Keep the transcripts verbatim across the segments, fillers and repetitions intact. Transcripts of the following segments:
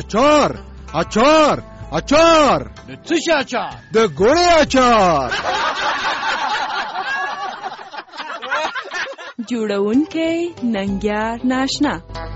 اچار اچار اچار د څه شي اچار؟ د ګوړې اچار. جوړونکی ننګیار ناشنا.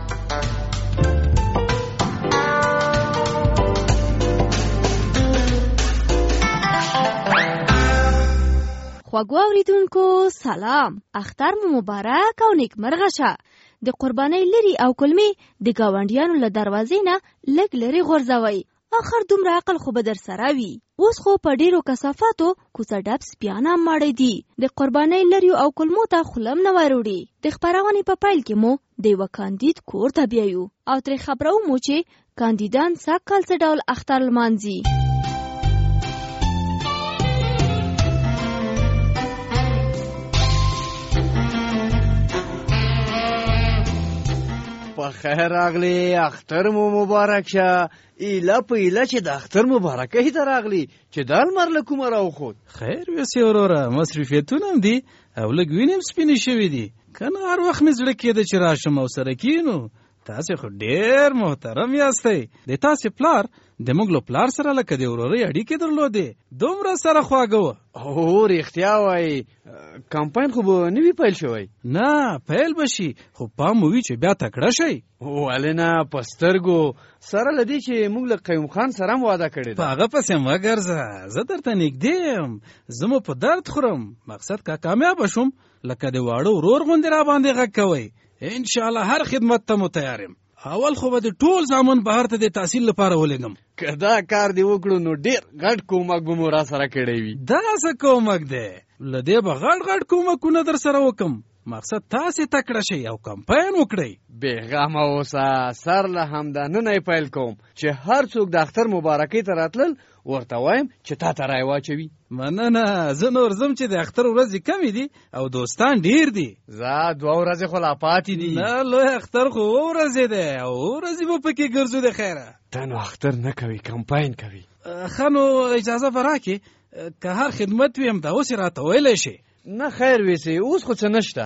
خوږو اوریدونکو سلام، اختر مو مبارک او نیکمرغه شه. د قربانۍ لري او کلمې د ګاونډیانو له دروازې نه لږ لرې غورځوئ. اخر دومره عقل خو به در سره وي. اوس خو په ډیرو کثافاتو کوڅه ډب سپیان هم ماړه دي. د قربانۍ لري او کلمو ته خولم نه وروړي. د خپرونې په پیل کې مو د یوه کاندید کور ته بیایو او ترې خبرو مو چې کاندیدان سږ کال څه ډول اختر لمانځي. په خیر راغلی، اختر مو مبارک شه. ایله په ایله چې د اختر مبارکۍ ته راغلی چې دا لمر له کومه راوخوت. خیر ویسې وروره، مصروفیتونه هم دي او لږ وینې هم سپینې شوي دي. که نه هر وخت مې زړه کېده چې راشم او سره کینو. تاسې خو ډېر محترم یاستئ. د تاسې پلار د موږ له پلار سره لکه د ورورۍ اړیکې درلودې. دومره سره خواږه وه. هو رښتیا وایي. کمپاین خو به نه وي پیل شوی؟ نه، پیل به شي، خو پام مو وي چې بیا تکړه شئ. ولې نه، په سترګو سره له دې چې موږ له قیوم خان سره هم واده کړې ده. په هغه پسې مه ګرځه، زه درته نږدې یم. زه مو په درد خورم. مقصد که کامیابه شوم لکه د واړه ورور غوندې را باندې غږ کوئ. انشاءالله هر خدمت ته مو تیار یم. اول خو به د ټول زامن بهر ته د تحصیل لپاره ولېږم. که دا کار دې وکړو نو ډېر غټ کومک به مو را سره کړی وي. دا څه کومک دی؟ له دې به غټ غټ کومکونه در سره وکم. مقصد تاسې تکړه شئ او کمپاین وکړئ. بېغمه اوسه، سر له همدا نن یې پیل کوم چې هر څوک د اختر مبارکۍ ته راتلل ورته وایم چې تا ته رای واچوي. مننه، زه نور ځم چې د اختر ورځې کمې دي او دوستان ډیر دي. زه دوه ورځې خو لا پاتې دي. نه، لوی اختر خو اوه ورځې دی او اوه ورځې به پکې ګرځو. د خیره ته نو اختر نه کوي، کمپاین کوي. ښه نو اجازه به راکې، که هر خدمت وي همدا اوس یې راته ویلی شي. نه خیر ویسې، اوس خو څه نشته.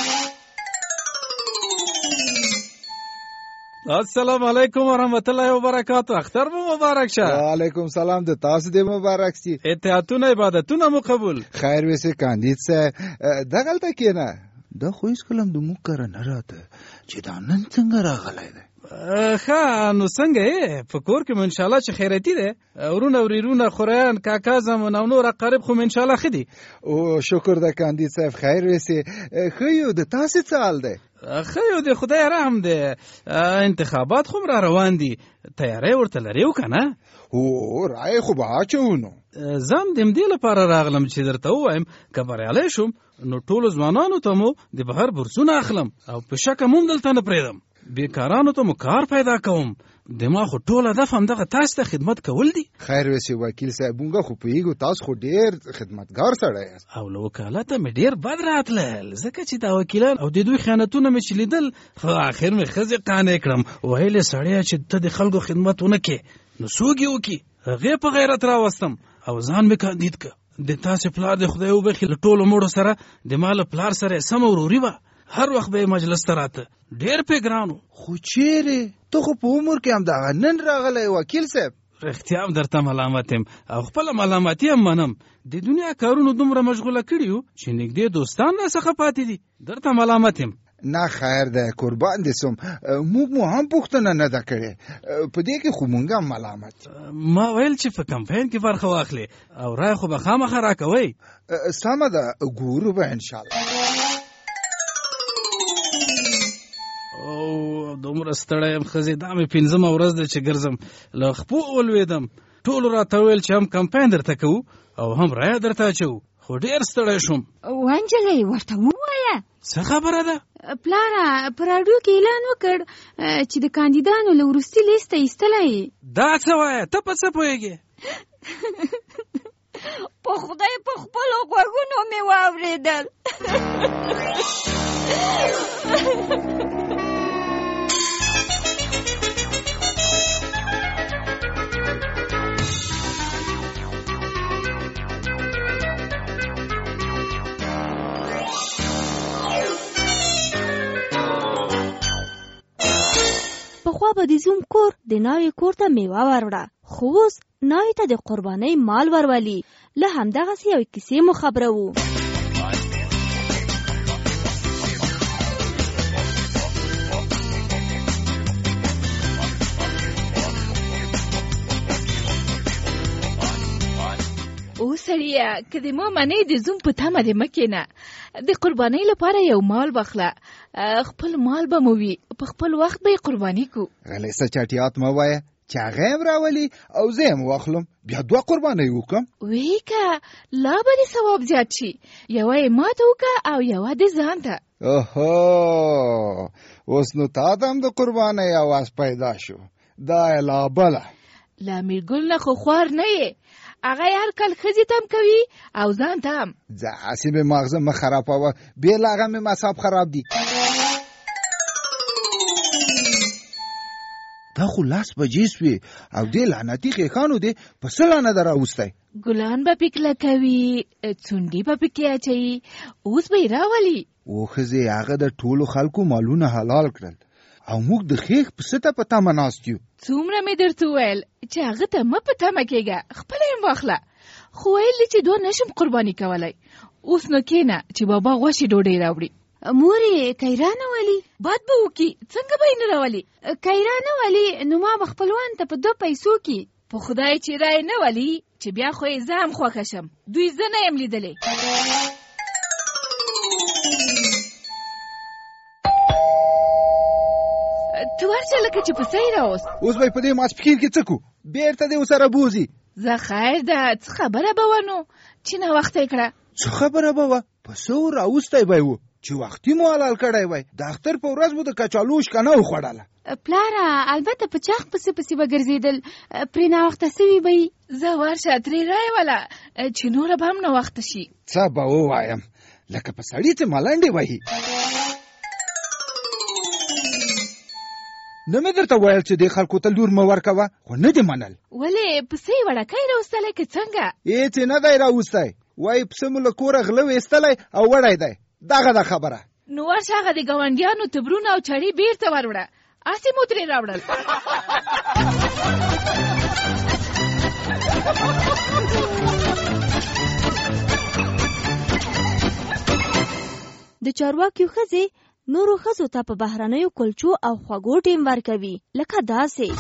السلام علیکم ورحمت الله وبرکاتو. اختر مو مبارک شه. وعلیکم سلام، د تاسو دې مبارک سي. اتحادونه عبادتونه مو قبول. خیر ویسې کاندید صاحب، دغلته کېنه. دا خو هېڅ کله هم د موږ کره نه راته چې دا نن څنګه راغلی دی. ښه نو څنګه یې؟ په کور کې مو انشاءالله چې خیراتي دی؟ ورونه وریرونه خوریان کاکا زمون او نور اقارب خو مو انشاءالله ښه دي؟ او شکر ده کاندید صاحب. خیر ویسې، ښه یو. د تاسې څه حال دی؟ ښه یو د خدای رحم دی. انتخابات خو را روان دي، تیاری ورته لرې و که نه؟ او رای خو به اچوو. نو زه هم د همدې لپاره راغلم چې درته ووایم که بریالی شوم نو ټولو ځوانانو ته مو د بهر بورسونه اخلم او په شکه مو هم دلته نه پرېږدم. بیکارانو ته مو کار پیدا کوم. دما خو ټول هدف همدغه تاسو ته خدمت کول دي. خیر ویسې وکیل صاحب، مونږ خو پوهېږو تاسو خو ډېر خدمتګار سړی یاست. او له وکالته مې ډېر بد راتلل، ځکه چې دا وکیلان او د دوی خیانتونه مې چې لیدل، خو اخر مې ښځې قانع کړم. ویل یې سړیه چې ته د خلکو خدمت ونه کړې نو څوک یې وکړي. هغې په غیرت راوستم او ځان مې کاندید که. د تاسې پلار د خدای وبخي له ټولو مړو سره د ما له پلار سره یې سمه وروري وه. هر وخت به مجلس ته راته، ډېر پې ګرانو. خو چیرې ته خو په عمر کې همدغه نن راغلی وکیل صاحب. رښتیا هم درته ملامت یم او خپله ملامتي هم منم. د دنیا کارونو دومره مشغوله کړي یو چې نږدې دوستان راڅخه پاتې دي. درته ملامت یم. نه خیر دی، قربان دې سم. موږ مو هم پوښتنه نه ده کړې، په دې کې خو مونږ هم ملامت. ما ویل چې په کمپاین کې برخه واخلې او رای خو به خامخا راکوئ. سمه ده، ګورو به انشاءالله. دومره ستړی یم ښځې، دا مې پنځمه ورځ ده چې ګرځم. له خپو ولوېدم. ټولو راته وویل چې هم کمپاین درته کوو او هم رایه درته اچوو، خو ډېر ستړی شوم. وانجلۍ ورته ووایه. څه خبره ده؟ پلاره په راډیو کې اعلان وکړ چې د کاندیدانو له وروستي لیسته ایستلی. دا څه وایه؟ ته په څه پوهېږې؟ په خدای په خپلو غوږونو مې واورېدل. پخوا به د زوم کور د ناوې کور ته میوه وروړه، خو اوس ناوې ته د قربانۍ مال ورولي. له همدغسې یوې کیسې مو خبره وو. او سړیه که د ما منې د زوم په تمه دې مه کښېنه. د قربانۍ لپاره یو مال واخله، خپل مال به مو وي، په خپل وخت به یې قرباني کو. غلی څه چټیات مه وایه چې هغه یې راولي او زه یې واخلم، بیا دوه قربانۍ وکړم. وی که لا به د ثواب زیات شي. یوه یې ما ته وکړه او یوه د ځان ته. اوهو، اوس نو تا ته هم د قربانۍ اواز پیدا شو. دا یې لا بله. له میرګل نه خو خوار نه یې، هغه یې هر کال ښځې ته هم کوي او ځان ته هم. ځه هسې مې ماغزه مه خرابوه، بې له هغه مې مصاب خراب دي. دا خو لاس بجې سوې او دې لعنتي خیښانو دې په څه لانه ده راوستی؟ ګلان به پې کله کوي، څونډې به پکې اچوي، اوس به یې راولي. او ښځې هغه د ټولو خلکو مالونه حلال کړل او موږ د خیښ پسه ته په تمه ناست یو. څومره مې درته وویل چې هغه ته مه په تمه کېږه، خپله یې واخله. خو ویل دي چې دوه نشم قرباني کولی. اوس نو کښېنه چې بابا غوښې ډوډۍ راوړي. مورې کیرا نه ولي؟ باد به وکړي، څنګه به یې نه راولي؟ کیرا نه ولي نو ما به خپلوان ته په دوه پیسو کې. په خدای چې رای نه ولي چې بیا خو یې زه هم خوښه شم. دوی زه نه یم لیدلی. ته ورشه لکه چې پسه یې راوست. اوس به یې په دې ماسپښین کې څه کو؟ بېرته دې ورسره بوځي. زه خیر ده، څه خبره به وه نو چې ناوخته یې کړه؟ څه خبره به وه؟ پسه ور راوستی به یې و چې وختي مو حلال کړی وی. د اختر په ورځ مو د کچالو شکنه وخوړله. پلاره البته په چاخ پسې پسې به ګرځېدل، پرې ناوخته سوي به یې. زه ورشه ترې رایې وله چې نوره به هم ناوخته شي. څه به ووایم لکه په سړي چې ملنډې وهي. نه مې درته ویل چې دې خلکو ته لور مه ورکوه، خو نه دې منل. ولې پسه یې وړکی راوستلی که څنګه؟ هېڅ یې نه دی راوستی، وایي پسه مو له کوره غله ویستلی او وړی دی. دغه ده خبره. نو ورشه هغه د ګاونډیانو تبرونه او چړې بېرته وروړه، هسې مو ترې راوړل. د چارواکیو ښځې نورو ښځو ته په بهرنیو کلچو او خوږو ټیم ورکوي، لکه داسې.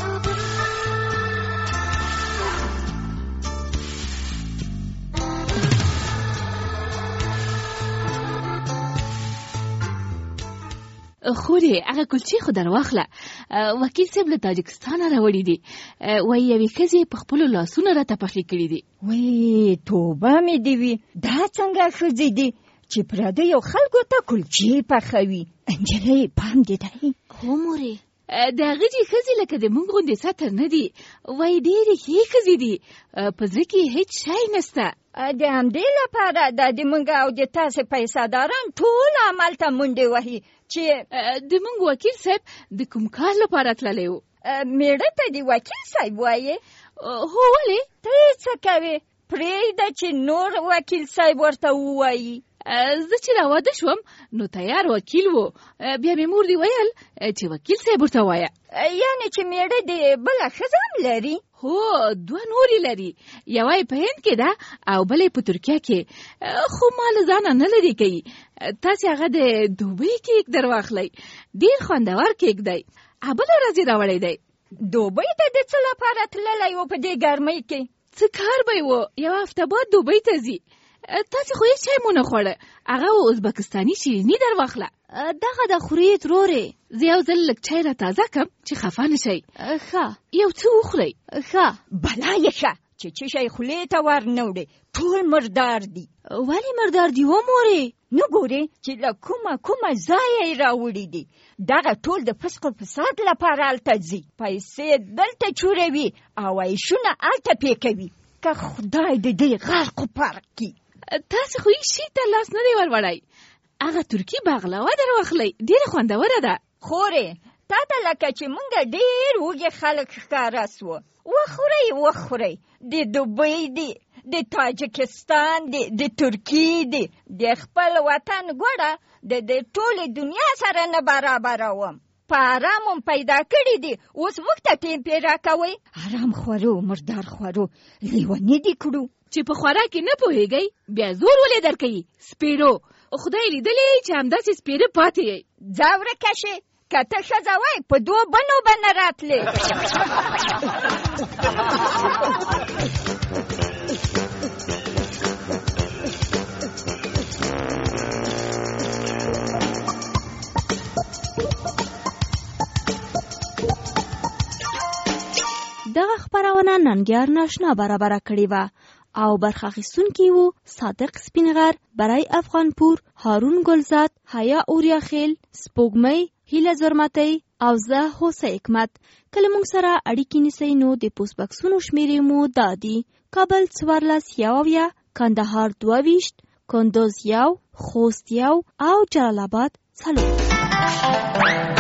خورې هغه کلچې خو در واخله. وکیل صاحب له تاجکستانه راوړي دي، وایي یوې ښځې په خپلو لاسونو راته پخې کړي دي. وی توبه مې دې وي، دا څنګه ښځې دي چې پردیو خلکو ته کلچې پخوي؟ نجلۍ پام دې دی. هو مورې، د هغه چې ښځې لکه د موږ غوندې سطر نه دي، وایي ډېرې ښې ښځې دي، په زړه کې هېڅ شی نسته. د همدې لپاره دا د موږ او د تاسې پیسه داران ټول عمل ته منډې وهي چې د موږ وکیل صاحب د کوم کار لپاره تللی و. میړه ته د وکیل صاحب وایې؟ هو ولې؟ ته یې څه کوې؟ پرېږده چې نور وکیل صاحب ورته ووایي. زه چې راواده شوم نو تیار وکیل و، بیا مې مور دې ویل چې وکیل صاحب ورته وایه. یعنې چې میړه دې بله ښځه هم لري؟ هو دوه نورې لري، یوه یې په هند کې ده او بله یې په ترکیه کې، خو ما له ځانه نه لرې کوي. تاسې هغه د دوبۍ کیک در واخلئ، ډېر خوندور کیک دی، بله ورځ یې راوړی دی. دوبۍ ته د څه لپاره تللی و په دې ګرمۍ کې؟ څه کار به یې و، یوه هفته بعد دوبۍ ته ځي. تاسې خو هېڅ شی مو نه خوړه، هغه ازبکستاني شیریني در واخله. دغه د خورې ترورې. زه یو ځل لږ چای را تازه کړم چې خفه نه شئ. ښه یو څه وخورئ. ښه بلا یې ښه چې څه شی خولې ته ور نه وړې، ټول مردار دي. ولې مردار دي و مورې؟ نه ګورې چې له کومه کومه ځایه یې راوړي دي. دغه ټول د فسق و فساد لپاره هلته ځي، پیسې دلته چوروي او عیشونه هلته پې کوي. که خدای د دې غرق و پرق کړي. تاسې خو هېڅ شي ته لاس نه دی وروړی. هغه ترکي باغلوه در واخلئ، ډېره خوندوره ده. خورې تا ته لکه چې موږ ډېر وږي خلک ښکاره سوه. وخورئ وخورئ، د دوبۍ دی، د تاجکستان دی، د ترکي دی، د خپل وطن ګوړه د د ټولې دنیا سره نه برابروم. په آرام هم پیدا کړي دي، اوس موږ ته ټیم پې راکوئ. آرام خورو مردار خورو لیوني دي کړو. چې په خوراک کې نه پوهېږئ بیا زور ولې درکوي؟ سپېرو خدای لیدلی چې همداسې سپېره پاتې یې. ځه ورکه شې، که ته ښځه وای په دوو بنو به نه راتلې. دغه خپرونه ننګیار ناشنا برابره کړې وه او برخه اخیستونکي وو صادق سپینغر، برای افغانپور، هارون ګلزاد، حیا اوریاخیل، سپوږمۍ، هیله زرمتی او زه هوسه حکمت. کله موږ سره اړیکې نیسئ نو د پوسټ بکسونو شمیرې مو دا دي: کابل څوارلس یو اویا، کندهار دوه ویشت، کندوز یو، خوست یو او جلال آباد څلور.